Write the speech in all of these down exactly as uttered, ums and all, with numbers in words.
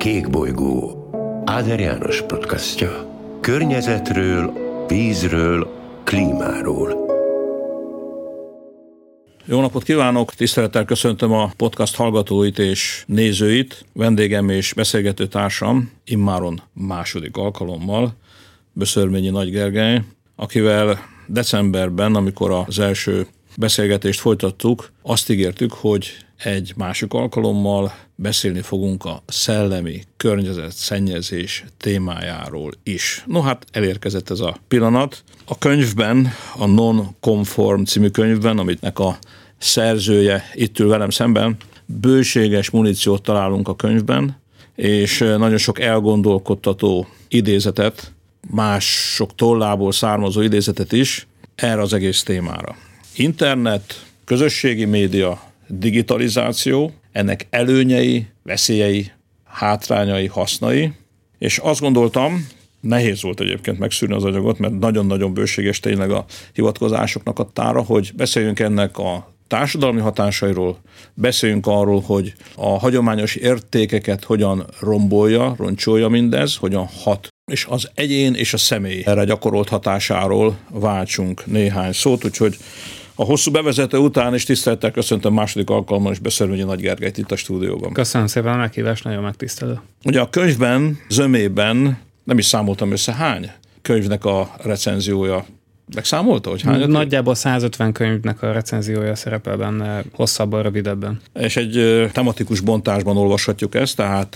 Kékbolygó Áder János podcastja. Környezetről, vízről, klímáról. Jó napot kívánok! Tisztelettel köszöntöm a podcast hallgatóit és nézőit. Vendégem és beszélgető társam immáron második alkalommal Böszörményi Nagy Gergely, akivel decemberben, amikor az első beszélgetést folytattuk, azt ígértük, hogy egy másik alkalommal beszélni fogunk a szellemi környezetszennyezés témájáról is. No hát elérkezett ez a pillanat. A könyvben, a Non-Conform című könyvben, amitnek a szerzője itt ül velem szemben, bőséges muníciót találunk a könyvben, és nagyon sok elgondolkodtató idézetet, mások tollából származó idézetet is erre az egész témára. Internet, közösségi média, digitalizáció, ennek előnyei, veszélyei, hátrányai, hasznai, és azt gondoltam, nehéz volt egyébként megszűrni az anyagot, mert nagyon-nagyon bőséges tényleg a hivatkozásoknak a tára, hogy beszéljünk ennek a társadalmi hatásairól, beszéljünk arról, hogy a hagyományos értékeket hogyan rombolja, roncsolja mindez, hogyan hat, és az egyén és a személy erre gyakorolt hatásáról váltsunk néhány szót, úgyhogy a hosszú bevezető után is tisztelettel köszöntöm második alkalommal is Böszörményi Nagy Gergelyt itt a stúdióban. Köszönöm szépen a meghívást, nagyon megtisztelő. Ugye a könyvben, zömében, nem is számoltam össze, hány könyvnek a recenziója. Megszámolta, hogy hányat? Nagyjából százötven könyvnek a recenziója szerepel benne, hosszabban, rövidebben. És egy tematikus bontásban olvashatjuk ezt, tehát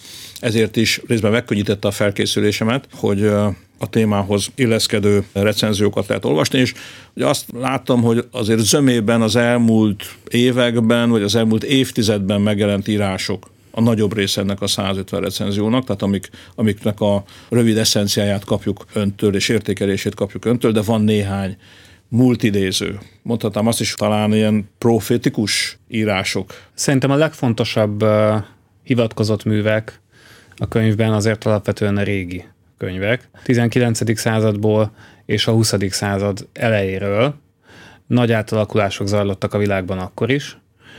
ezért is részben megkönnyítette a felkészülésemet, hogy a témához illeszkedő recenziókat lehet olvasni, és ugye azt láttam, hogy azért zömében az elmúlt években, vagy az elmúlt évtizedben megjelent írások a nagyobb része ennek a százötven recenziónak, tehát amik, amiknek a rövid eszenciáját kapjuk öntől, és értékelését kapjuk öntől, de van néhány multidéző. Mondhatnám azt is, talán ilyen profétikus írások. Szerintem a legfontosabb uh, hivatkozott művek a könyvben azért alapvetően a régi könyvek. tizenkilencedik századból és a huszadik század elejéről nagy átalakulások zajlottak a világban akkor is,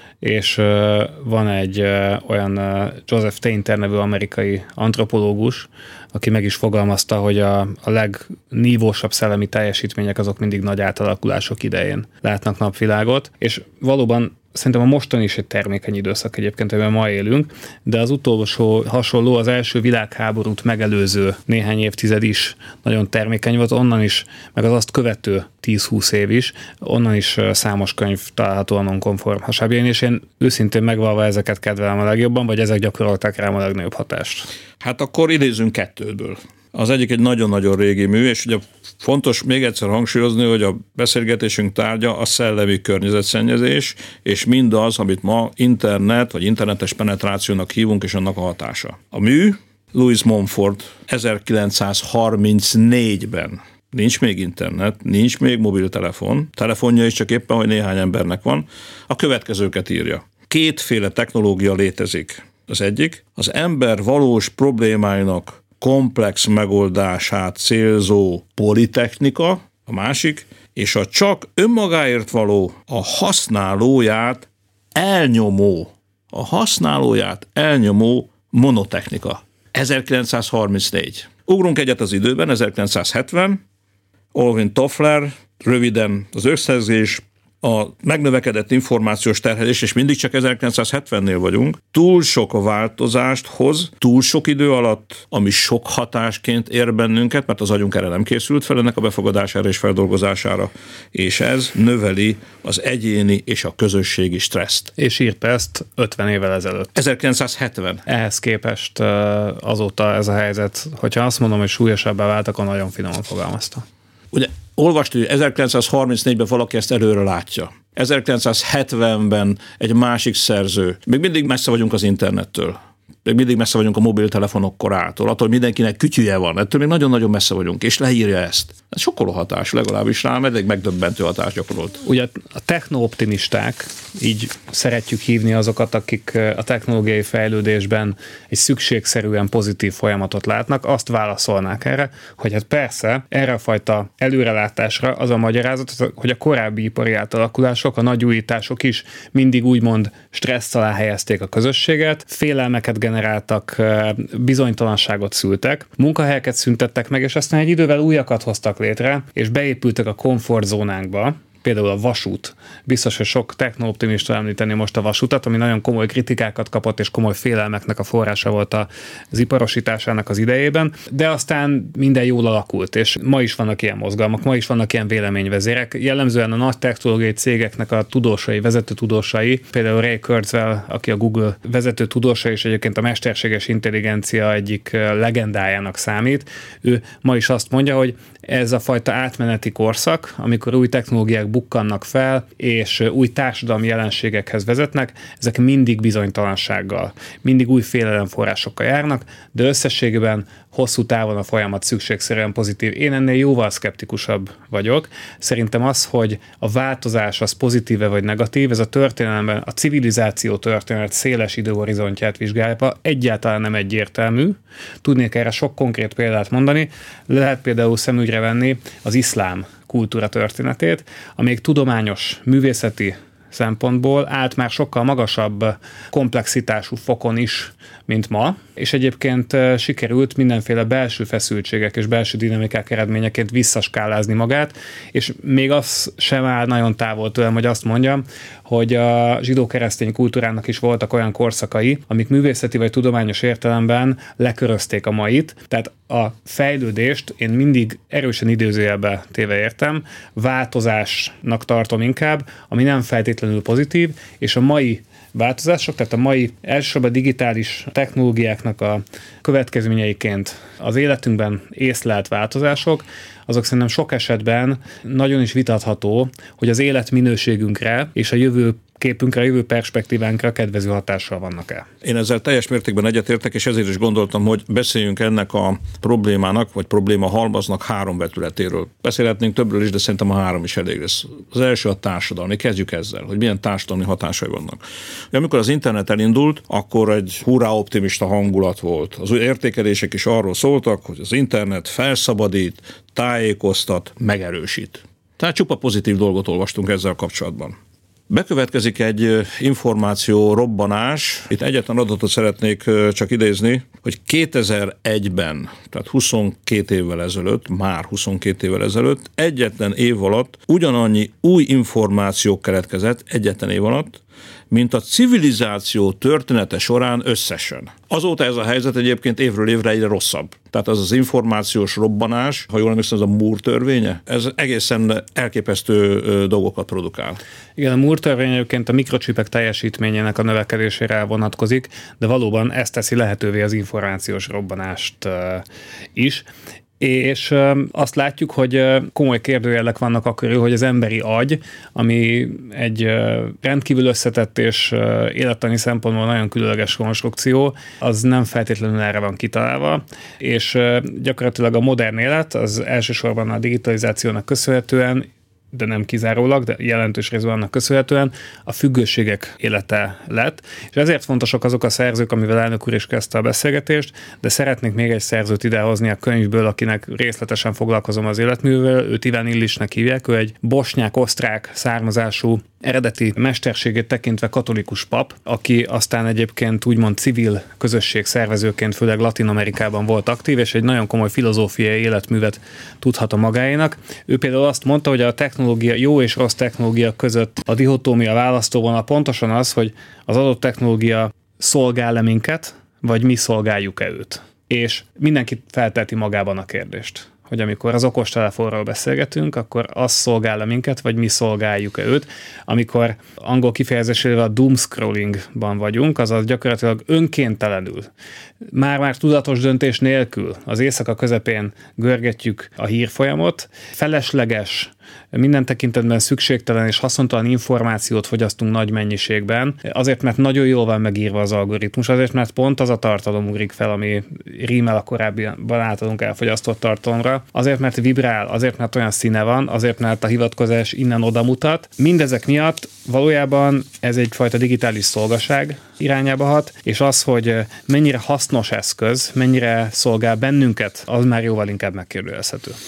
és uh, van egy uh, olyan uh, Joseph Tainter nevű amerikai antropológus, aki meg is fogalmazta, hogy a, a legnívósabb szellemi teljesítmények azok mindig nagy átalakulások idején látnak napvilágot, és valóban szerintem a mostani is egy termékeny időszak egyébként, amiben ma élünk, de az utolsó hasonló, az első világháborút megelőző néhány évtized is nagyon termékeny volt, onnan is, meg az azt követő tíz-húsz év is, onnan is számos könyv található a non-konform hasábjain, és én őszintén megvalva ezeket kedvelem a legjobban, vagy ezek gyakorolták rám a legnagyobb hatást. Hát akkor idézünk kettőből. Az egyik egy nagyon-nagyon régi mű, és ugye fontos még egyszer hangsúlyozni, hogy a beszélgetésünk tárgya a szellemi környezetszennyezés, és mindaz, amit ma internet vagy internetes penetrációnak hívunk, és annak a hatása. A mű Louis Mumford ezerkilencszázharmincnégyben. Nincs még internet, nincs még mobiltelefon, telefonja is csak éppen, hogy néhány embernek van. A következőket írja. Kétféle technológia létezik. Az egyik, az ember valós problémáinak komplex megoldását célzó politechnika, a másik, és a csak önmagáért való, a használóját elnyomó, a használóját elnyomó monotechnika. ezerkilencszázharmincnégy. Ugrunk egyet az időben, ezerkilencszázhetven, Alvin Toffler, röviden az összegzés, a megnövekedett információs terhelés, és mindig csak ezerkilencszázhetvennél vagyunk, túl sok a változást hoz, túl sok idő alatt, ami sok hatásként ér bennünket, mert az agyunk erre nem készült fel, ennek a befogadására és feldolgozására, és ez növeli az egyéni és a közösségi stresszt. És írta ezt ötven évvel ezelőtt. ezerkilencszázhetven. Ehhez képest azóta ez a helyzet, hogyha azt mondom, hogy súlyosabbá vált, akkor nagyon finoman fogalmazta. Ugye olvastad, hogy ezerkilencszázharmincnégyben valaki ezt előre látja. ezerkilencszázhetvenben egy másik szerző. Még mindig messze vagyunk az internettől. Még mindig messze vagyunk a mobiltelefonok korától. Attól mindenkinek kütyüje van. Ettől még nagyon-nagyon messze vagyunk. És leírja ezt. Ez sokkoló hatás, legalábbis rám, eddig megdöbbentő hatás gyakorolt. Ugye a technooptimisták, így szeretjük hívni azokat, akik a technológiai fejlődésben egy szükségszerűen pozitív folyamatot látnak, azt válaszolnák erre, hogy hát persze, erre a fajta előrelátásra az a magyarázat, hogy a korábbi ipari átalakulások, a nagy újítások is mindig úgymond stressz alá helyezték a közösséget, félelmeket generáltak generáltak, bizonytalanságot szültek, munkahelyeket szüntettek meg, és aztán egy idővel újakat hoztak létre, és beépültek a komfortzónánkba. Például a vasút. Biztos, hogy sok techno-optimista említeni most a vasútat, ami nagyon komoly kritikákat kapott, és komoly félelmeknek a forrása volt az iparosításának az idejében, de aztán minden jól alakult, és ma is vannak ilyen mozgalmak, ma is vannak ilyen véleményvezérek. Jellemzően a nagy technológiai cégeknek a tudósai, vezető tudósai, például Ray Kurzweil, aki a Google vezető tudósa, és egyébként a mesterséges intelligencia egyik legendájának számít, ő ma is azt mondja, hogy ez a fajta átmeneti korszak, amikor új technológiák bukkannak fel, és új társadalmi jelenségekhez vezetnek, ezek mindig bizonytalansággal, mindig új félelemforrásokkal járnak, de összességében hosszú távon a folyamat szükségszerűen pozitív. Én ennél jóval szkeptikusabb vagyok. Szerintem az, hogy a változás az pozitíve vagy negatív, ez a történelemben a civilizáció történet széles időhorizontját vizsgálva egyáltalán nem egyértelmű. Tudnék erre sok konkrét példát mondani. Lehet például szemügyre venni az iszlám kultúra történetét, amelyik tudományos, művészeti szempontból állt már sokkal magasabb komplexitású fokon is, mint ma, és egyébként sikerült mindenféle belső feszültségek és belső dinamikák eredményeként visszaskálázni magát, és még az sem áll nagyon távol tőlem, hogy azt mondjam, hogy a zsidó-keresztény kultúrának is voltak olyan korszakai, amik művészeti vagy tudományos értelemben lekörözték a mait, tehát a fejlődést én mindig erősen idézőjelbe téve értem, változásnak tartom inkább, ami nem feltétlenül pozitív, és a mai változások, tehát a mai elsősorban digitális technológiáknak a következményeiként az életünkben észlelt változások, azok szerintem sok esetben nagyon is vitatható, hogy az életminőségünkre és a jövő képünkre, a jövő perspektívánkra kedvező hatással vannak-e. Én ezzel teljes mértékben egyetértek, és ezért is gondoltam, hogy beszéljünk ennek a problémának, vagy probléma halmaznak három vetületéről. Beszélhetnénk többről is, de szerintem a három is elég lesz. Az első a társadalmi. Kezdjük ezzel, hogy milyen társadalmi hatásai vannak. Amikor az internet elindult, akkor egy hurrá optimista hangulat volt. Az új értékelések is arról szóltak, hogy az internet felszabadít, tájékoztat, megerősít. Tehát csupa pozitív dolgot olvastunk ezzel kapcsolatban. Bekövetkezik egy információ robbanás. Itt egyetlen adatot szeretnék csak idézni, hogy kétezer-egyben, tehát huszonkét évvel ezelőtt, már huszonkét évvel ezelőtt, egyetlen év alatt ugyanannyi új információ keletkezett, egyetlen év alatt, mint a civilizáció története során összesen. Azóta ez a helyzet egyébként évről évre egyre rosszabb. Tehát az az információs robbanás, ha jól emlékszem, ez a Moore törvénye, ez egészen elképesztő dolgokat produkál. Igen, a Moore törvény egyébként a mikrocsipek teljesítményének a növekedésére vonatkozik, de valóban ezt teszi lehetővé az információs robbanást is. És azt látjuk, hogy komoly kérdőjelek vannak akkörül, hogy az emberi agy, ami egy rendkívül összetett és élettani szempontból nagyon különleges konstrukció, az nem feltétlenül erre van kitalálva, és gyakorlatilag a modern élet az elsősorban a digitalizációnak köszönhetően, de nem kizárólag, de jelentős részben annak köszönhetően a függőségek élete lett. És ezért fontosak azok a szerzők, amivel elnök úr is kezdte a beszélgetést, de szeretnék még egy szerzőt idehozni a könyvből, akinek részletesen foglalkozom az életművel, őt Iván Illisnek hívják, ő egy bosnyák-osztrák származású, eredeti mesterségét tekintve katolikus pap, aki aztán egyébként úgymond civil közösség szervezőként, főleg Latin-Amerikában volt aktív, és egy nagyon komoly filozófiai életművet tudhat a magáénak. Ő például azt mondta, hogy a technológia, jó és rossz technológia között a dihotómia választóvonal pontosan az, hogy az adott technológia szolgál-e minket, vagy mi szolgáljuk-e őt. És mindenki felteheti magában a kérdést, hogy amikor az okostelefonról beszélgetünk, akkor az szolgál-e minket, vagy mi szolgáljuk-e őt. Amikor angol kifejezésével a doomscrollingban vagyunk, azaz gyakorlatilag önkéntelenül, már-már tudatos döntés nélkül az éjszaka közepén görgetjük a hírfolyamot, felesleges, minden tekintetben szükségtelen és haszontalan információt fogyasztunk nagy mennyiségben, azért, mert nagyon jól van megírva az algoritmus, azért, mert pont az a tartalom ugrik fel, ami rímel a korábban általunk elfogyasztott tartalomra, azért, mert vibrál, azért, mert olyan színe van, azért, mert a hivatkozás innen oda mutat. Mindezek miatt valójában ez egyfajta digitális szolgaság irányába hat, és az, hogy mennyire hasznos eszköz, mennyire szolgál bennünket, az már jóval inkább megkérdőjelezhető.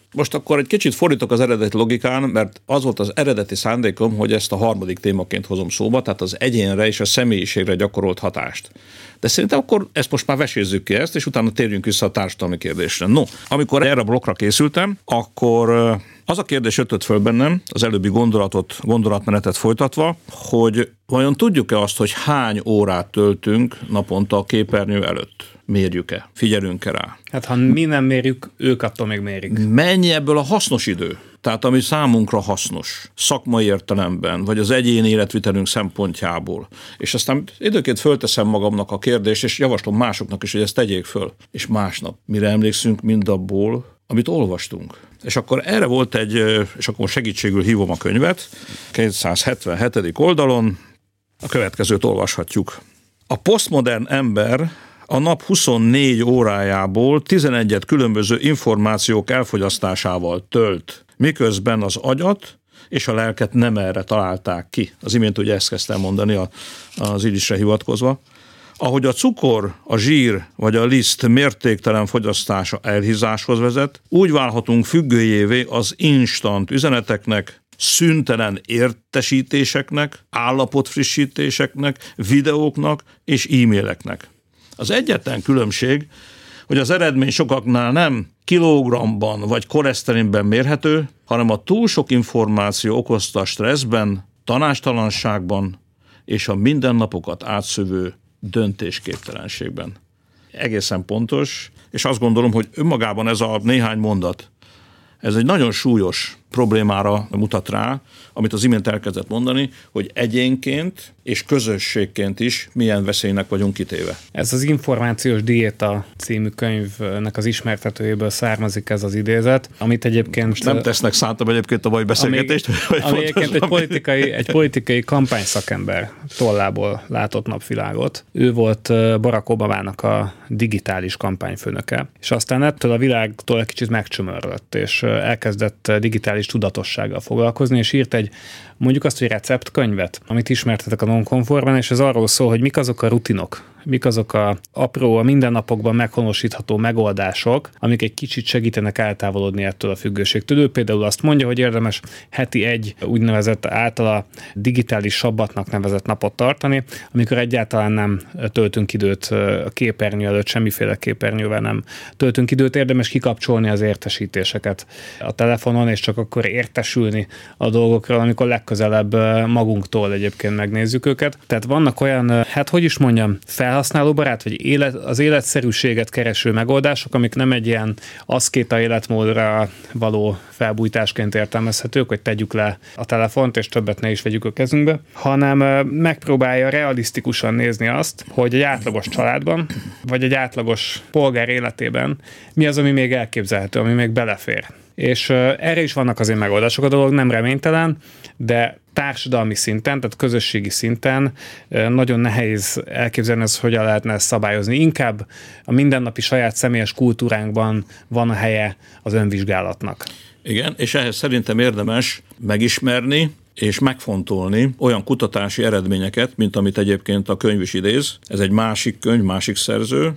Most akkor egy kicsit fordítok az eredeti logikán, mert az volt az eredeti szándékom, hogy ezt a harmadik témaként hozom szóba, tehát az egyénre és a személyiségre gyakorolt hatást. De szerintem akkor ezt most már vesézzük ki ezt, és utána térjünk vissza a társadalmi kérdésre. No, amikor erre a blokkra készültem, akkor az a kérdés ötött föl bennem, az előbbi gondolatot, gondolatmenetet folytatva, hogy vajon tudjuk-e azt, hogy hány órát töltünk naponta a képernyő előtt? Mérjük-e? Figyelünk-e rá? Hát ha mi nem mérjük, ők attól még mérik. Mennyi ebből a hasznos idő? Tehát ami számunkra hasznos, szakmai értelemben, vagy az egyéni életvitelünk szempontjából. És aztán időként fölteszem magamnak a kérdést, és javaslom másoknak is, hogy ezt tegyék föl. És másnap mire emlékszünk mindabból, amit olvastunk. És akkor erre volt egy, és akkor segítségül hívom a könyvet, kétszázhetvenhetedik oldalon a következőt olvashatjuk. A posztmodern ember a nap huszonnégy órájából tizenegyet különböző információk elfogyasztásával tölt, miközben az agyat és a lelket nem erre találták ki. Az imént ugye ezt kezdtem mondani az idisre hivatkozva. Ahogy a cukor, a zsír vagy a liszt mértéktelen fogyasztása elhízáshoz vezet, úgy válhatunk függőjévé az instant üzeneteknek, szüntelen értesítéseknek, állapotfrissítéseknek, videóknak és e-maileknek. Az egyetlen különbség, hogy az eredmény sokaknál nem kilogramban vagy koleszterinben mérhető, hanem a túl sok információ okozta stresszben, tanástalanságban és a mindennapokat átszövő döntésképtelenségben. Egészen pontos, és azt gondolom, hogy önmagában ez a néhány mondat, ez egy nagyon súlyos problémára mutat rá, amit az imént elkezdett mondani, hogy egyénként és közösségként is milyen veszélynek vagyunk kitéve. Ez az Információs diéta című könyvnek az ismertetőjéből származik ez az idézet, amit egyébként... Most nem tesznek szántam egyébként a mai beszélgetést. Ami, ami egyébként egy politikai, egy politikai kampányszakember tollából látott napvilágot. Ő volt Barack Obamának a digitális kampányfőnöke, és aztán ettől a világtól egy kicsit megcsömörlött, és elkezdett digitális tudatossággal foglalkozni, és írt egy, mondjuk azt, hogy receptkönyvet, amit ismertetek a Nonconformban, és ez arról szól, hogy mik azok a rutinok, mik azok a apró, a mindennapokban meghonosítható megoldások, amik egy kicsit segítenek eltávolodni ettől a függőségtől. Ő például azt mondja, hogy érdemes heti egy úgynevezett általa digitális sabbatnak nevezett napot tartani, amikor egyáltalán nem töltünk időt a képernyő előtt, semmiféle képernyővel nem töltünk időt, érdemes kikapcsolni az értesítéseket a telefonon, és csak akkor értesülni a dolgokról, amikor legközelebb magunktól egyébként megnézzük őket. Tehát vannak olyan, hát hogy is mondjam, felhasználóbarát, vagy élet, az életszerűséget kereső megoldások, amik nem egy ilyen aszkéta életmódra való felbújtásként értelmezhetők, hogy tegyük le a telefont, és többet ne is vegyük a kezünkbe, hanem megpróbálja realisztikusan nézni azt, hogy egy átlagos családban, vagy egy átlagos polgár életében mi az, ami még elképzelhető, ami még belefér. És erre is vannak azért megoldások, a dolog nem reménytelen, de társadalmi szinten, tehát közösségi szinten nagyon nehéz elképzelni az, hogyan lehetne ezt szabályozni. Inkább a mindennapi saját személyes kultúránkban van a helye az önvizsgálatnak. Igen, és ehhez szerintem érdemes megismerni és megfontolni olyan kutatási eredményeket, mint amit egyébként a könyv is idéz. Ez egy másik könyv, másik szerző,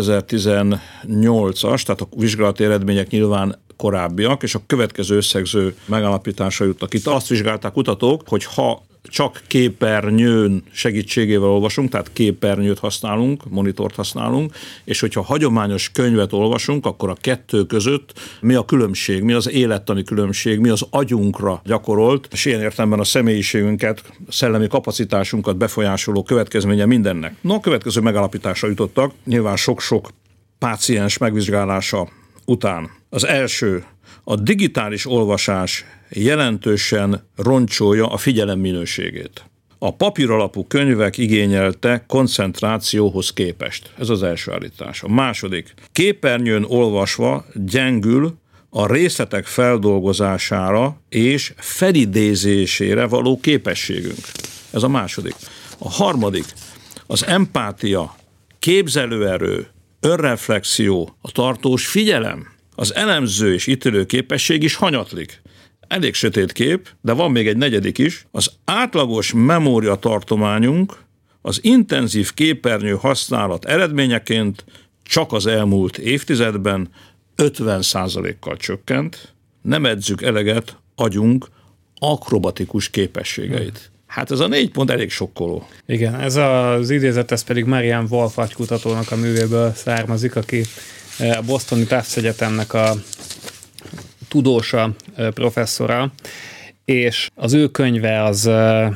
kétezer-tizennyolcas, tehát a vizsgálati eredmények nyilván korábbiak, és a következő összegző megállapításra jutnak. Itt azt vizsgálták kutatók, hogy ha csak képernyőn segítségével olvasunk, tehát képernyőt használunk, monitort használunk, és hogyha hagyományos könyvet olvasunk, akkor a kettő között mi a különbség, mi az élettani különbség, mi az agyunkra gyakorolt, és ilyen értelemben a személyiségünket, a szellemi kapacitásunkat befolyásoló következménye mindennek. No, a következő megállapításra jutottak, nyilván sok-sok páciens megvizsgálása után. Az első, a digitális olvasás jelentősen roncsolja a figyelem minőségét. A papíralapú könyvek igényelte koncentrációhoz képest. Ez az első állítás. A második, képernyőn olvasva gyengül a részletek feldolgozására és felidézésére való képességünk. Ez a második. A harmadik, az empátia, képzelőerő, önreflexió, a tartós figyelem, az elemző és ítélő képesség is hanyatlik. Elég sötét kép, de van még egy negyedik is. Az átlagos memóriatartományunk az intenzív képernyő használat eredményeként csak az elmúlt évtizedben ötven százalékkal csökkent, nem edzük eleget agyunk akrobatikus képességeit. Hát ez a négy pont elég sokkoló. Igen, ez az idézet, ez pedig Marianne Wolf agykutatónak a művéből származik, aki a Bostoni Tufts Egyetemnek a tudósa, professzora, és az ő könyve az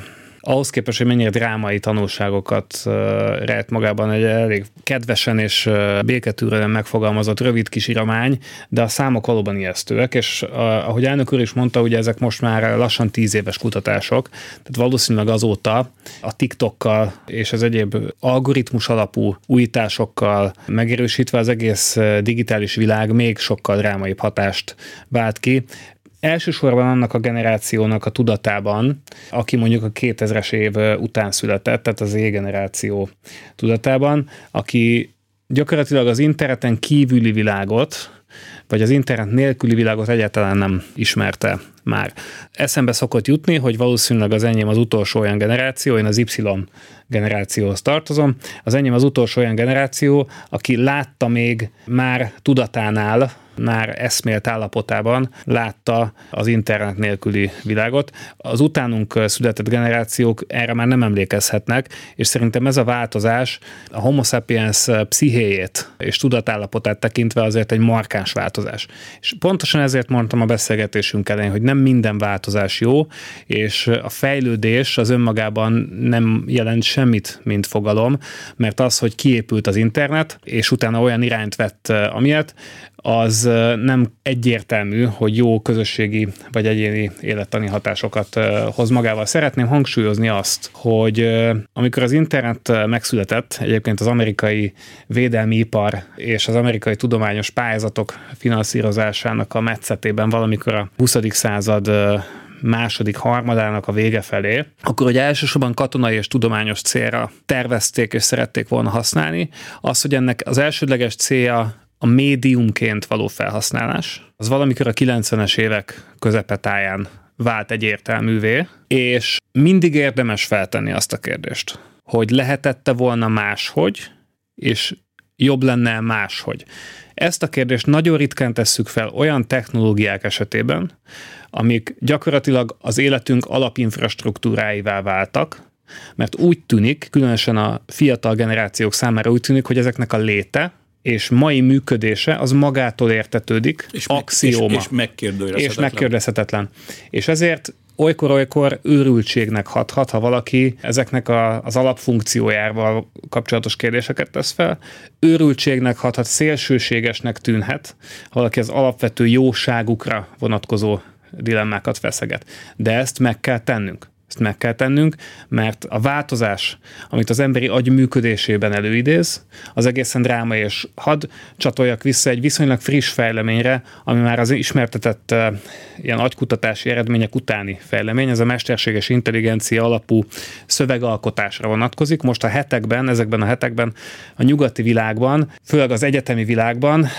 ahhoz képest, hogy mennyire drámai tanulságokat rejt magában, egy elég kedvesen és béketűrően megfogalmazott rövid kis iramány, de a számok valóban ijesztőek, és ahogy elnök úr is mondta, ugye ezek most már lassan tíz éves kutatások, tehát valószínűleg azóta a TikTokkal és az egyéb algoritmus alapú újításokkal megerősítve az egész digitális világ még sokkal drámaibb hatást vált ki. Elsősorban annak a generációnak a tudatában, aki mondjuk a kétezres év után született, tehát az Z-generáció tudatában, aki gyakorlatilag az interneten kívüli világot, vagy az internet nélküli világot egyáltalán nem ismerte már. Eszembe szokott jutni, hogy valószínűleg az enyém az utolsó olyan generáció, én az Y generációhoz tartozom, az enyém az utolsó olyan generáció, aki látta még már tudatánál, már eszmélt állapotában látta az internet nélküli világot. Az utánunk született generációk erre már nem emlékezhetnek, és szerintem ez a változás a Homo sapiens pszichéjét és tudatállapotát tekintve azért egy markáns változás. És pontosan ezért mondtam a beszélgetésünk elején, hogy nem minden változás jó, és a fejlődés az önmagában nem jelent semmit, mint fogalom, mert az, hogy kiépült az internet, és utána olyan irányt vett amiatt, az nem egyértelmű, hogy jó közösségi vagy egyéni élettani hatásokat hoz magával. Szeretném hangsúlyozni azt, hogy amikor az internet megszületett, egyébként az amerikai védelmi ipar és az amerikai tudományos pályázatok finanszírozásának a metszetében valamikor a huszadik század második harmadának a vége felé, akkor hogy elsősorban katonai és tudományos célra tervezték és szerették volna használni, az, hogy ennek az elsődleges célja a médiumként való felhasználás, az valamikor a kilencvenes évek közepetáján vált egyértelművé, és mindig érdemes feltenni azt a kérdést, hogy lehetette volna máshogy, és jobb lenne máshogy. Ezt a kérdést nagyon ritkán tesszük fel olyan technológiák esetében, amik gyakorlatilag az életünk alapinfrastruktúráivá váltak, mert úgy tűnik, különösen a fiatal generációk számára úgy tűnik, hogy ezeknek a léte és mai működése az magától értetődik, és axióma. És, és megkérdőjelezhetetlen. És megkérdezhetetlen. És ezért olykor-olykor őrültségnek hathat, ha valaki ezeknek a, az alapfunkciójával kapcsolatos kérdéseket tesz fel. Őrültségnek hathat, szélsőségesnek tűnhet, ha valaki az alapvető jóságukra vonatkozó dilemmákat feszeget. De ezt meg kell tennünk. Ezt meg kell tennünk, mert a változás, amit az emberi agy működésében előidéz, az egészen drámai, és hadd csatoljak vissza egy viszonylag friss fejleményre, ami már az ismertetett uh, ilyen agykutatási eredmények utáni fejlemény, ez a mesterséges intelligencia alapú szövegalkotásra vonatkozik. Most a hetekben, ezekben a hetekben a nyugati világban, főleg az egyetemi világban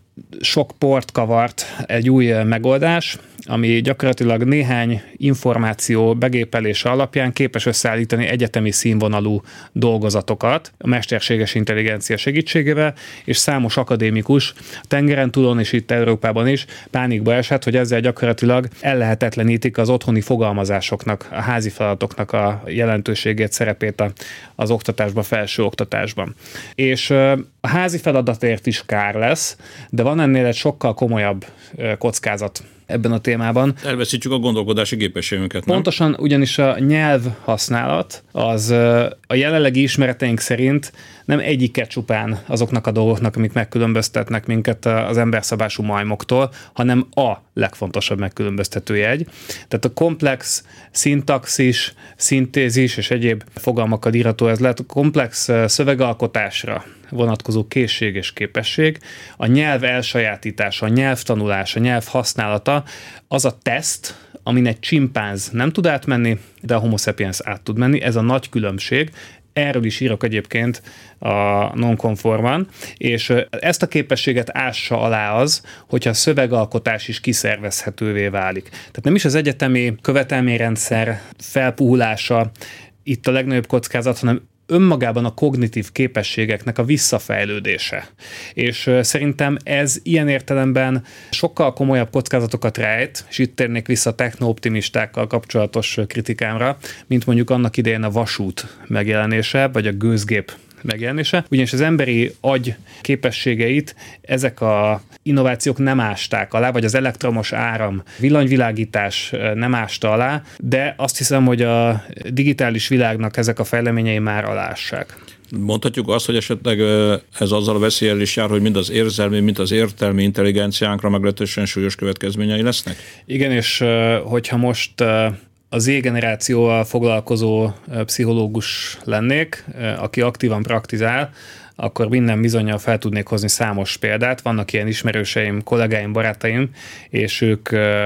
sok port kavart egy új megoldás, ami gyakorlatilag néhány információ begépelése alapján képes összeállítani egyetemi színvonalú dolgozatokat a mesterséges intelligencia segítségével, és számos akadémikus tengeren túlon és itt Európában is pánikba esett, hogy ezzel gyakorlatilag ellehetetlenítik az otthoni fogalmazásoknak, a házi feladatoknak a jelentőségét, szerepét az oktatásban, felső oktatásban. És a házi feladatért is kár lesz, de van ennél egy sokkal komolyabb kockázat ebben a témában. Elveszítjük a gondolkodási képességünket, nem? Pontosan, ugyanis a nyelvhasználat az a jelenlegi ismereteink szerint nem egyike csupán azoknak a dolgoknak, amik megkülönböztetnek minket az emberszabású majmoktól, hanem a legfontosabb megkülönböztető jegy. Tehát a komplex szintaxis, szintézis és egyéb fogalmakkal írható, ez lehet a komplex szövegalkotásra vonatkozó készség és képesség, a nyelv elsajátítása, a nyelvtanulás, a nyelv használata, az a teszt, amin egy csimpánz nem tud átmenni, de a Homo sapiens át tud menni, ez a nagy különbség. Erről is írok egyébként a nonkonformban, és ezt a képességet ássa alá az, hogyha a szövegalkotás is kiszervezhetővé válik. Tehát nem is az egyetemi követelményrendszer felpuhulása itt a legnagyobb kockázat, hanem önmagában a kognitív képességeknek a visszafejlődése. És szerintem ez ilyen értelemben sokkal komolyabb kockázatokat rejt, és itt térnék vissza a techno-optimistákkal kapcsolatos kritikámra, mint mondjuk annak idején a vasút megjelenése, vagy a gőzgép megjelenése, ugyanis az emberi agy képességeit ezek a innovációk nem ásták alá, vagy az elektromos áram, villanyvilágítás nem ásta alá, de azt hiszem, hogy a digitális világnak ezek a fejleményei már alássák. Mondhatjuk azt, hogy esetleg ez azzal a veszéllyel is jár, hogy mind az érzelmi, mind az értelmi intelligenciánkra meglehetősen súlyos következményei lesznek? Igen, és hogyha most a Z-generációval foglalkozó pszichológus lennék, aki aktívan praktizál, akkor minden bizonnyal fel tudnék hozni számos példát. Vannak ilyen ismerőseim, kollégáim, barátaim, és ők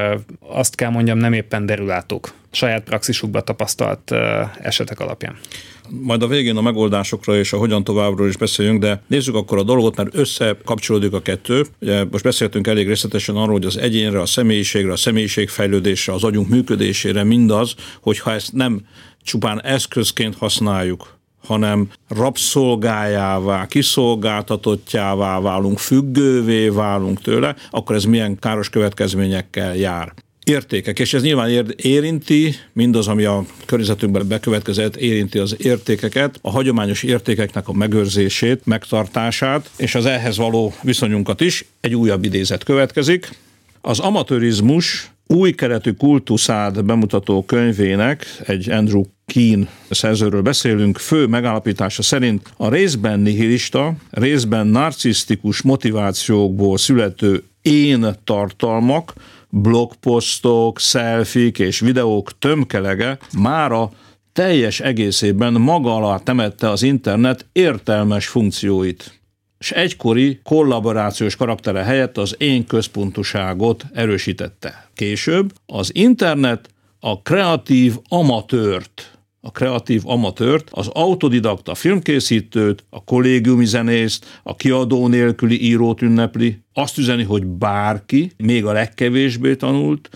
azt kell mondjam, nem éppen derülátók saját praxisukban tapasztalt esetek alapján. Majd a végén a megoldásokra és a hogyan továbbról is beszéljünk, de nézzük akkor a dolgot, mert összekapcsolódik a kettő. Ugye most beszéltünk elég részletesen arról, hogy az egyénre, a személyiségre, a személyiségfejlődésre, az agyunk működésére mindaz, hogyha ezt nem csupán eszközként használjuk, hanem rabszolgájává, kiszolgáltatottjává válunk, függővé válunk tőle, akkor ez milyen káros következményekkel jár. Értékek, és ez nyilván érinti mindaz, ami a környezetünkben bekövetkezett, érinti az értékeket, a hagyományos értékeknek a megőrzését, megtartását, és az ehhez való viszonyunkat is. Egy újabb idézet következik. Az amatőrizmus új keretű kultuszát bemutató könyvének, egy Andrew Keen szerzőről beszélünk, fő megállapítása szerint a részben nihilista, részben narcisztikus motivációkból születő én tartalmak, blogposztok, szelfik és videók tömkelege mára teljes egészében maga alá temette az internet értelmes funkcióit, és egykori kollaborációs karaktere helyett az én központúságot erősítette. Később az internet a kreatív amatőrt, a kreatív amatőrt, az autodidakta filmkészítőt, a kollégiumi zenészt, a kiadó nélküli írót ünnepli. Azt üzeni, hogy bárki, még a legkevésbé tanult,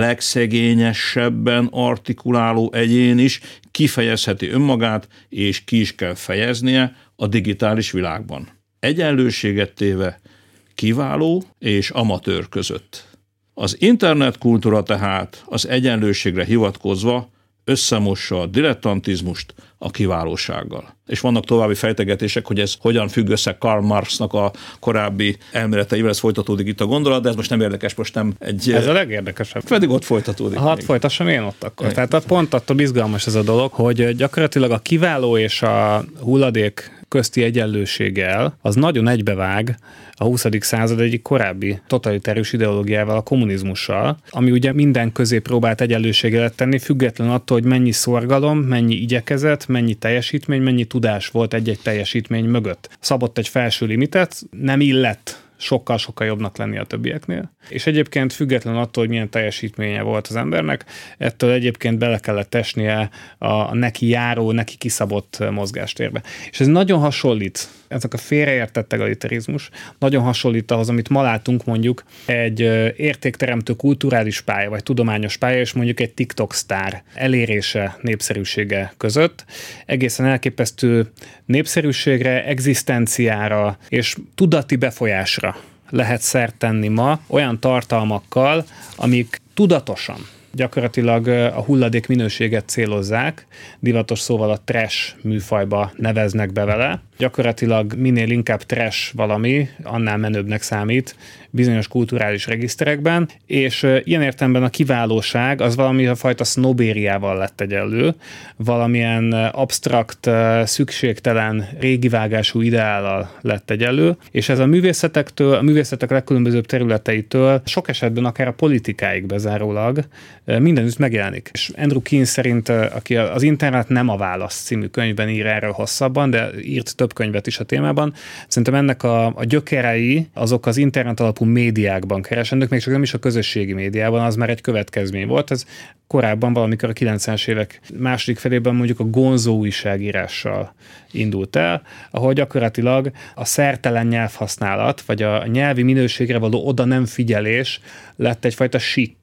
legszegényesebben artikuláló egyén is kifejezheti önmagát, és ki is kell fejeznie a digitális világban. Egyenlőséget téve kiváló és amatőr között. Az internetkultúra tehát az egyenlőségre hivatkozva összemossa a dilettantizmust a kiválósággal. És vannak további fejtegetések, hogy ez hogyan függ össze Karl Marxnak a korábbi elméleteivel, ez folytatódik itt a gondolat, de ez most nem érdekes, most nem egy... Ez a legérdekesebb. Pedig ott folytatódik. Hát folytassam én ott akkor. Tehát a pont attól izgalmas ez a dolog, hogy gyakorlatilag a kiváló és a hulladék közti egyenlőséggel az nagyon egybevág a huszadik század egyik korábbi totalitárius ideológiával, a kommunizmussal, ami ugye minden közé próbált egyenlőséget tenni, független attól, hogy mennyi szorgalom, mennyi igyekezet, mennyi teljesítmény, mennyi tudás volt egy-egy teljesítmény mögött. Szabott egy felső limitet, nem illett sokkal-sokkal jobbnak lenni a többieknél. És egyébként független attól, hogy milyen teljesítménye volt az embernek, ettől egyébként bele kellett esnie a neki járó, neki kiszabott mozgástérbe. És ez nagyon hasonlít, ezek a félreértett egalitarizmus, nagyon hasonlít ahhoz, amit ma látunk mondjuk egy értékteremtő kulturális pálya, vagy tudományos pálya, és mondjuk egy TikTok sztár elérése, népszerűsége között. Egészen elképesztő népszerűségre, egzisztenciára és tudati befolyásra lehet szert tenni ma olyan tartalmakkal, amik tudatosan gyakorlatilag a hulladék minőséget célozzák, divatos szóval a trash műfajba neveznek be vele. Gyakorlatilag minél inkább trash valami, annál menőbbnek számít bizonyos kulturális regiszterekben, és ilyen értelemben a kiválóság az valami a fajta sznobériával lett egyenlő, valamilyen absztrakt, szükségtelen, régivágású ideállal lett egyenlő, és ez a művészetektől, a művészetek legkülönbözőbb területeitől sok esetben akár a politikáig bezárólag mindenütt megjelenik. És Andrew Keen szerint, aki az Internet nem a válasz című könyvben ír erről hosszabban, de írt több könyvet is a témában, szerintem ennek a, a gyökerei azok az internet alapú médiákban keresendők, még csak nem is a közösségi médiában, az már egy következmény volt. Ez korábban valamikor a kilencvenes évek második felében mondjuk a Gonzo újságírással indult el, ahol gyakorlatilag a szertelen nyelvhasználat, vagy a nyelvi minőségre való oda nem figyelés lett egyfajta sikk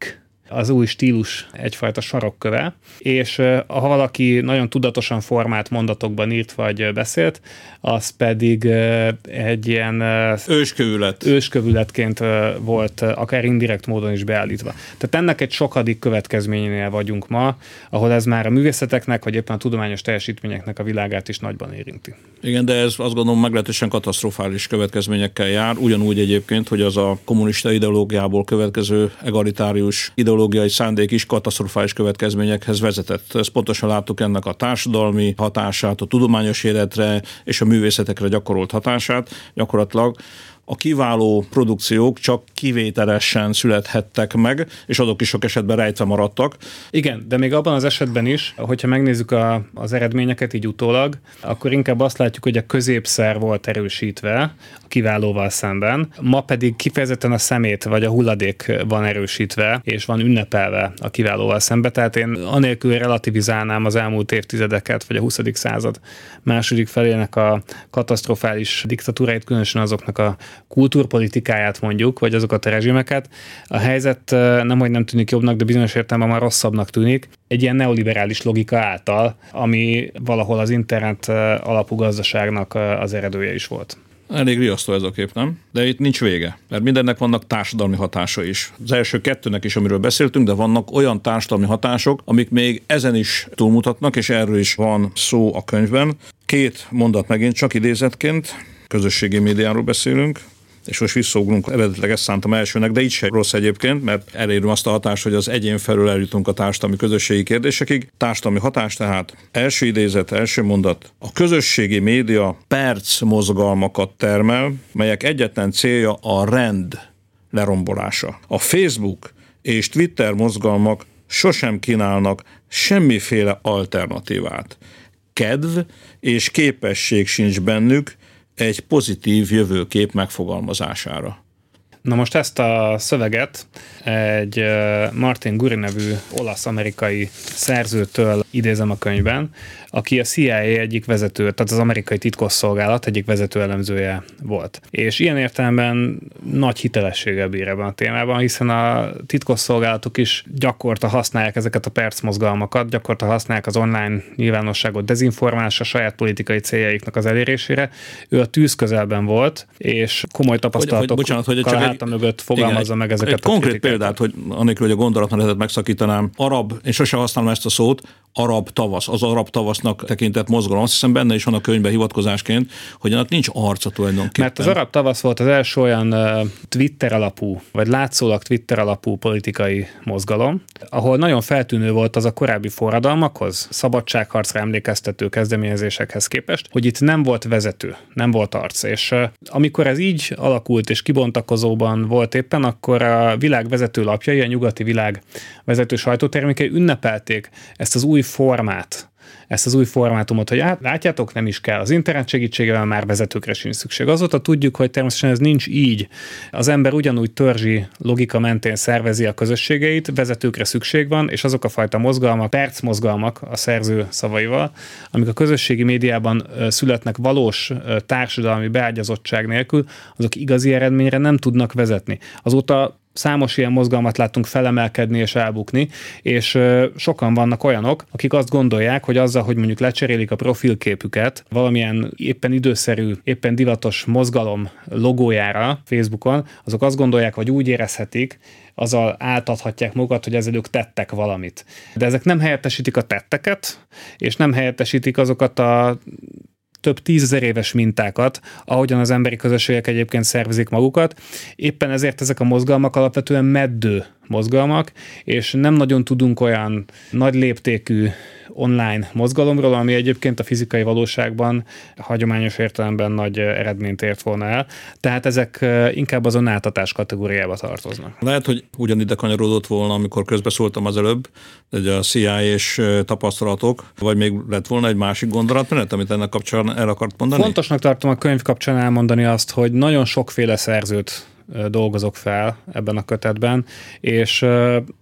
az új stílus egyfajta sarokköve, és ha valaki nagyon tudatosan formált mondatokban írt vagy beszélt, az pedig egy ilyen őskövület. őskövületként volt akár indirekt módon is beállítva. Tehát ennek egy sokadik következményénél vagyunk ma, ahol ez már a művészeteknek, vagy éppen a tudományos teljesítményeknek a világát is nagyban érinti. Igen, de ez azt gondolom meglehetősen katasztrofális következményekkel jár, ugyanúgy egyébként, hogy az a kommunista ideológiából következő egalitárius ideológiai szándék is katasztrofális következményekhez vezetett. Ezt pontosan láttuk ennek a társadalmi hatását, a tudományos életre és a művészetekre gyakorolt hatását. Gyakorlatilag a kiváló produkciók csak kivételesen születhettek meg, és azok is sok esetben rejtve maradtak. Igen, de még abban az esetben is, hogyha megnézzük a, az eredményeket így utólag, akkor inkább azt látjuk, hogy a középszer volt erősítve a kiválóval szemben, ma pedig kifejezetten a szemét vagy a hulladék van erősítve, és van ünnepelve a kiválóval szemben. Tehát én anélkül relativizálnám az elmúlt évtizedeket, vagy a huszadik század második felének a katasztrofális diktatúráit, különösen azoknak a kultúrpolitikáját mondjuk, vagy azokat a rezsimeket. A helyzet nemhogy nem tűnik jobbnak, de bizonyos értelemben már rosszabbnak tűnik. Egy ilyen neoliberális logika által, ami valahol az internet alapú gazdaságnak az eredője is volt. Elég riasztó ez a kép, nem? De itt nincs vége, mert mindennek vannak társadalmi hatása is. Az első kettőnek is, amiről beszéltünk, de vannak olyan társadalmi hatások, amik még ezen is túlmutatnak, és erről is van szó a könyvben. Két mondat megint csak idézetként, közösségi médiáról beszélünk, és most visszaugrunk, eredetileg ezt szántam elsőnek, de így sem rossz egyébként, mert elérünk azt a hatást, hogy az egyén felül eljutunk a társadalmi közösségi kérdésekig. Társadalmi hatás tehát, első idézet, első mondat. A közösségi média perc mozgalmakat termel, melyek egyetlen célja a rend lerombolása. A Facebook és Twitter mozgalmak sosem kínálnak semmiféle alternatívát. Kedv és képesség sincs bennük egy pozitív jövőkép megfogalmazására. Na most ezt a szöveget egy Martin Guri nevű olasz-amerikai szerzőtől idézem a könyvben, aki a C I A egyik vezető, tehát az amerikai titkosszolgálat egyik vezető elemzője volt. És ilyen értelemben nagy hitelességgel bír ebben a témában, hiszen a titkosszolgálatok is gyakorta használják ezeket a percmozgalmakat, gyakorta használják az online nyilvánosságot dezinformálásra, saját politikai céljaiknak az elérésére. Ő a tűz közelben volt, és komoly tapasztalatok háta mögött fogalmazza igen, meg ezeket egy a konkrét példát, hogy anélkül, hogy a gondolatmenetet megszakítanám, arab, és sosem használom ezt a szót, arab tavasz, az arab tavasznak tekintett mozgalom. Azt hiszem benne is van a könyvben hivatkozásként, hogy annak nincs arca tulajdonképpen. Mert az arab tavasz volt az első olyan uh, Twitter alapú, vagy látszólag Twitter alapú politikai mozgalom, ahol nagyon feltűnő volt az a korábbi forradalmakhoz, szabadságharcra emlékeztető kezdeményezésekhez képest, hogy itt nem volt vezető, nem volt arc. És uh, amikor ez így alakult és kibontakozóban volt éppen, akkor a világ vezető lapjai, a nyugati világ vezető sajtótermékei ünnepelték ezt az új formát, ezt az új formátumot, hogy hát látjátok, nem is kell. Az internet segítségével már vezetőkre sincs szükség. Azóta tudjuk, hogy természetesen ez nincs így. Az ember ugyanúgy törzsi logika mentén szervezi a közösségeit, vezetőkre szükség van, és azok a fajta mozgalmak, percmozgalmak a szerző szavaival, amik a közösségi médiában születnek valós társadalmi beágyazottság nélkül, azok igazi eredményre nem tudnak vezetni. Azóta számos ilyen mozgalmat láttunk felemelkedni és elbukni, és sokan vannak olyanok, akik azt gondolják, hogy azzal, hogy mondjuk lecserélik a profilképüket valamilyen éppen időszerű, éppen divatos mozgalom logójára Facebookon, azok azt gondolják, hogy úgy érezhetik, azzal áltathatják magukat, hogy ezzel ők tettek valamit. De ezek nem helyettesítik a tetteket, és nem helyettesítik azokat a több tízezer éves mintákat, ahogyan az emberi közösségek egyébként szervezik magukat. Éppen ezért ezek a mozgalmak alapvetően meddő mozgalmak, és nem nagyon tudunk olyan nagy léptékű online mozgalomról, ami egyébként a fizikai valóságban hagyományos értelemben nagy eredményt ért volna el. Tehát ezek inkább azon áltatás kategóriába tartoznak. Lehet, hogy ugyanide kanyarodott volna, amikor közbeszóltam az előbb, hogy a C I A és tapasztalatok, vagy még lett volna egy másik gondolatmenet, amit ennek kapcsán el akart mondani? Fontosnak tartom a könyv kapcsán elmondani azt, hogy nagyon sokféle szerzőt dolgozok fel ebben a kötetben, és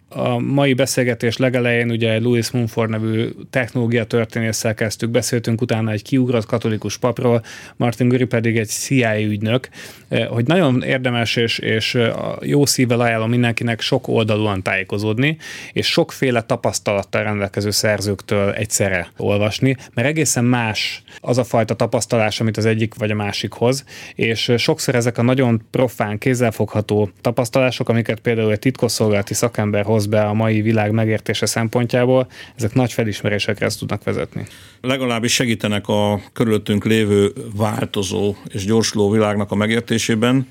A mai beszélgetés legelején ugye Louis Mumford nevű technológia történésszel kezdtük, beszéltünk utána egy kiugrott katolikus papról, Martin Gurry pedig egy C I A ügynök, hogy nagyon érdemes és, és jó szívvel ajánlom mindenkinek sok oldalúan tájékozódni, és sokféle tapasztalattal rendelkező szerzőktől egyszerre olvasni, mert egészen más az a fajta tapasztalás, amit az egyik vagy a másik hoz, és sokszor ezek a nagyon profán, kézzelfogható tapasztalások, amiket például egy titkosszolgálati szakember hoz be a mai világ megértése szempontjából, ezek nagy felismerésekre ezt tudnak vezetni. Legalábbis segítenek a körülöttünk lévő változó és gyorsuló világnak a megértésében,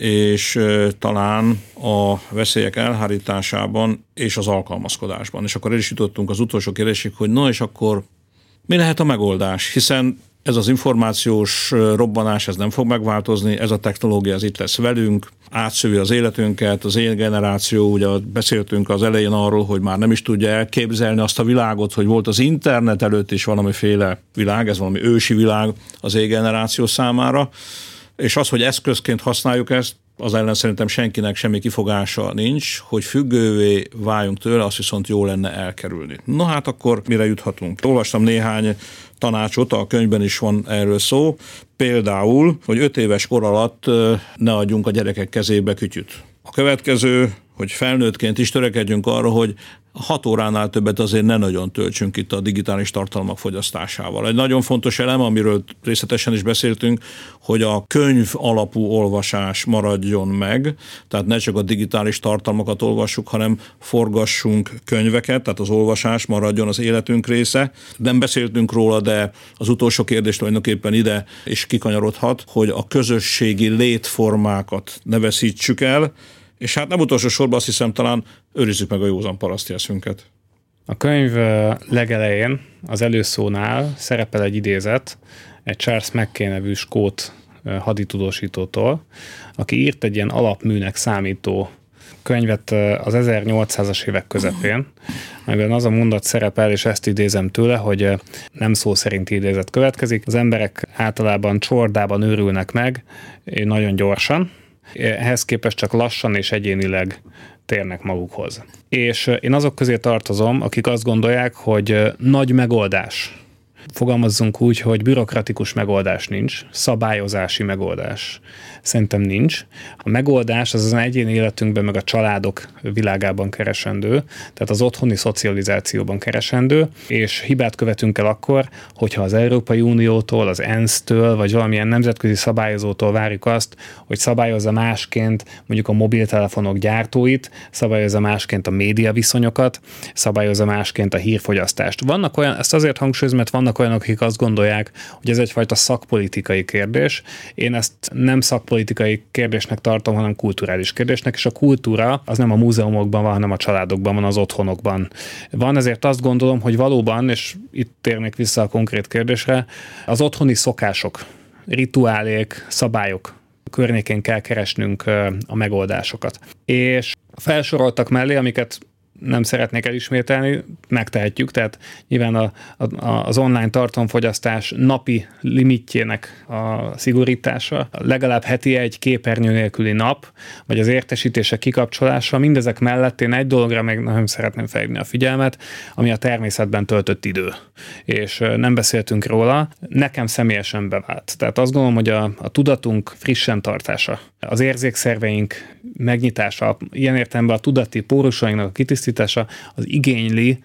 és talán a veszélyek elhárításában és az alkalmazkodásban. És akkor el is jutottunk az utolsó kérdésig, hogy na és akkor mi lehet a megoldás? Hiszen ez az információs robbanás, ez nem fog megváltozni, ez a technológia, ez itt lesz velünk, átszövi az életünket, az én generáció, ugye beszéltünk az elején arról, hogy már nem is tudja elképzelni azt a világot, hogy volt az internet előtt is valamiféle világ, ez valami ősi világ az én generáció számára, és az, hogy eszközként használjuk ezt, az ellen szerintem senkinek semmi kifogása nincs, hogy függővé váljunk tőle, azt viszont jó lenne elkerülni. Na hát akkor mire juthatunk? Olvastam néhány tanácsot, a könyvben is van erről szó, például, hogy öt éves kor alatt ne adjunk a gyerekek kezébe kütyüt. A következő, hogy felnőttként is törekedjünk arra, hogy hat óránál többet azért ne nagyon töltsünk itt a digitális tartalmak fogyasztásával. Egy nagyon fontos elem, amiről részletesen is beszéltünk, hogy a könyv alapú olvasás maradjon meg, tehát ne csak a digitális tartalmakat olvassuk, hanem forgassunk könyveket, tehát az olvasás maradjon az életünk része. Nem beszéltünk róla, de az utolsó kérdés tulajdonképpen ide is kikanyarodhat, hogy a közösségi létformákat ne veszítsük el, és hát nem utolsó sorban azt hiszem talán őrizzük meg a józan paraszti eszünket. A könyv legelején az előszónál szerepel egy idézet egy Charles Mackay nevű skót haditudósítótól, aki írt egy ilyen alapműnek számító könyvet az ezernyolcszázas évek közepén, amiben az a mondat szerepel, és ezt idézem tőle, hogy nem szó szerint idézet következik. Az emberek általában csordában őrülnek meg, nagyon gyorsan, ehhez képest csak lassan és egyénileg térnek magukhoz. És én azok közé tartozom, akik azt gondolják, hogy nagy megoldás, fogalmazzunk úgy, hogy bürokratikus megoldás nincs, szabályozási megoldás szerintem nincs. A megoldás az az egyéni életünkben, meg a családok világában keresendő, tehát az otthoni szocializációban keresendő, és hibát követünk el akkor, hogyha az Európai Uniótól, az ENSZ-től, vagy valamilyen nemzetközi szabályozótól várjuk azt, hogy szabályozza másként mondjuk a mobiltelefonok gyártóit, szabályozza másként a médiaviszonyokat, szabályozza másként a hírfogyasztást. Vannak olyan, ezt azért hangsúlyozom, mert vannak olyanok, akik azt gondolják, hogy ez egyfajta szakpolitikai kérdés. Én ezt nem szakpolitikai kérdésnek tartom, hanem kulturális kérdésnek, és a kultúra az nem a múzeumokban van, hanem a családokban van, az otthonokban van. Ezért azt gondolom, hogy valóban, és itt térnék vissza a konkrét kérdésre, az otthoni szokások, rituálék, szabályok környékén kell keresnünk a megoldásokat. És felsoroltak mellé, amiket nem szeretnék elismételni, megtehetjük, tehát nyilván a, a, az online tartalomfogyasztás napi limitjének a szigorítása, legalább heti egy képernyő nélküli nap, vagy az értesítések kikapcsolása, mindezek mellett én egy dologra még nem szeretném felhívni a figyelmet, ami a természetben töltött idő. És nem beszéltünk róla, nekem személyesen bevált. Tehát azt gondolom, hogy a, a tudatunk frissen tartása, az érzékszerveink megnyitása, ilyen értelemben a tudati pórusainknak a kitisztítása, az igényli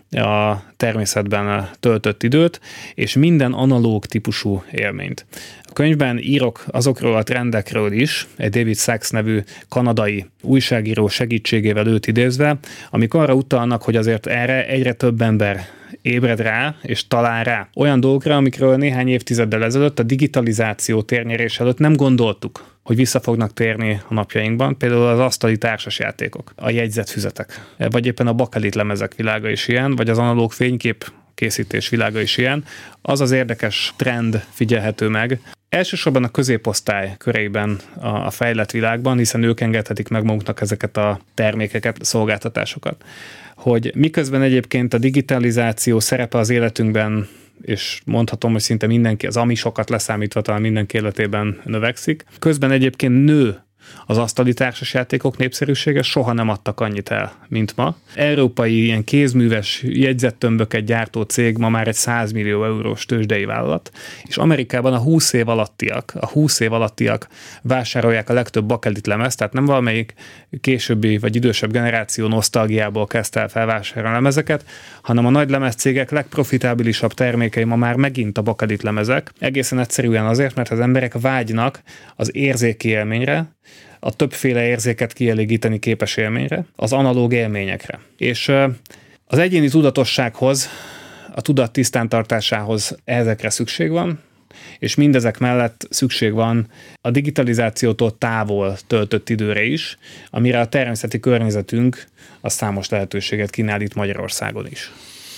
a természetben töltött időt, és minden analóg típusú élményt. A könyvben írok azokról a trendekről is, egy David Sachs nevű kanadai újságíró segítségével őt idézve, amik arra utalnak, hogy azért erre egyre több ember ébred rá, és talál rá olyan dolgokra, amikről néhány évtizeddel ezelőtt a digitalizáció térnyerés előtt nem gondoltuk, hogy vissza fognak térni a napjainkban, például az asztali társasjátékok, a jegyzetfüzetek, vagy éppen a bakelit lemezek világa is ilyen, vagy az analóg fénykép készítés világa is ilyen. Az az érdekes trend figyelhető meg. Elsősorban a középosztály körében a fejlett világban, hiszen ők engedhetik meg maguknak ezeket a termékeket, szolgáltatásokat. Hogy miközben egyébként a digitalizáció szerepe az életünkben, és mondhatom, hogy szinte mindenki, az amisokat leszámítva talán mindenki életében növekszik. Közben egyébként nő az asztali társasjátékok népszerűsége soha nem adtak annyit el, mint ma. Európai ilyen kézműves jegyzettömböket gyártó cég ma már egy száz millió eurós tőzsdei vállalat, és Amerikában a húsz év alattiak, a húsz év alattiak vásárolják a legtöbb bakelit lemezt, tehát nem valamelyik későbbi vagy idősebb generáció nosztalgiából kezdte el felvásárolni lemezeket, hanem a nagy lemezcégek legprofitábilisabb termékei ma már megint a bakelit lemezek. Egészen egyszerűen azért, mert az emberek vágynak az érzéki élményre, a többféle érzéket kielégíteni képes élményre, az analóg élményekre. És az egyéni tudatossághoz, a tudat tisztántartásához ezekre szükség van, és mindezek mellett szükség van a digitalizációtól távol töltött időre is, amire a természeti környezetünk az számos lehetőséget kínál itt Magyarországon is.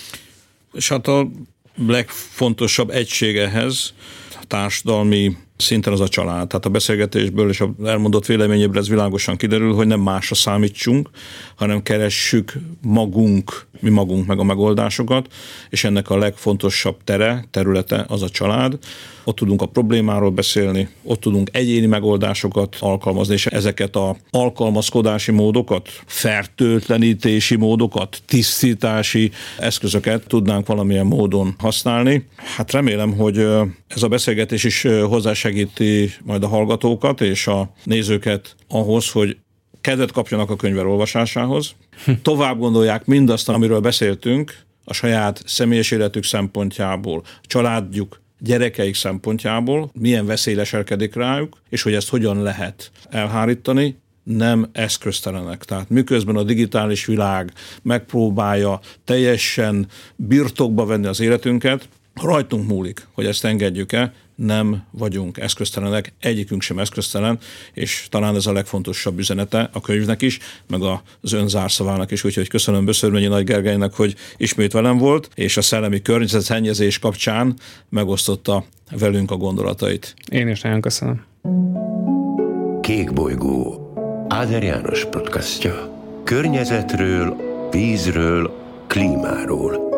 És hát a legfontosabb egység ehhez a társadalmi szinten az a család. Tehát a beszélgetésből és a elmondott véleményéből ez világosan kiderül, hogy nem másra számítsunk, hanem keressük magunk, mi magunk meg a megoldásokat, és ennek a legfontosabb tere, területe az a család. Ott tudunk a problémáról beszélni, ott tudunk egyéni megoldásokat alkalmazni, és ezeket az alkalmazkodási módokat, fertőtlenítési módokat, tisztítási eszközöket tudnánk valamilyen módon használni. Hát remélem, hogy ez a beszélgetés is hozzásegíti majd a hallgatókat és a nézőket ahhoz, hogy kedvet kapjanak a könyv olvasásához, tovább gondolják mindazt, amiről beszéltünk, a saját személyes életük szempontjából, családjuk, gyerekeik szempontjából, milyen veszély leselkedik rájuk, és hogy ezt hogyan lehet elhárítani, nem eszköztelenek. Tehát miközben a digitális világ megpróbálja teljesen birtokba venni az életünket, rajtunk múlik, hogy ezt engedjük-e, nem vagyunk eszköztelenek, egyikünk sem eszköztelen, és talán ez a legfontosabb üzenete a könyvnek is, meg az ön zárszavának is, úgyhogy köszönöm Böszörményi Nagy Gergelynek, hogy ismét velem volt, és a szellemi környezetszennyezés kapcsán megosztotta velünk a gondolatait. Én is nagyon köszönöm. Kék bolygó, Áder János podcastja. Környezetről, vízről, klímáról.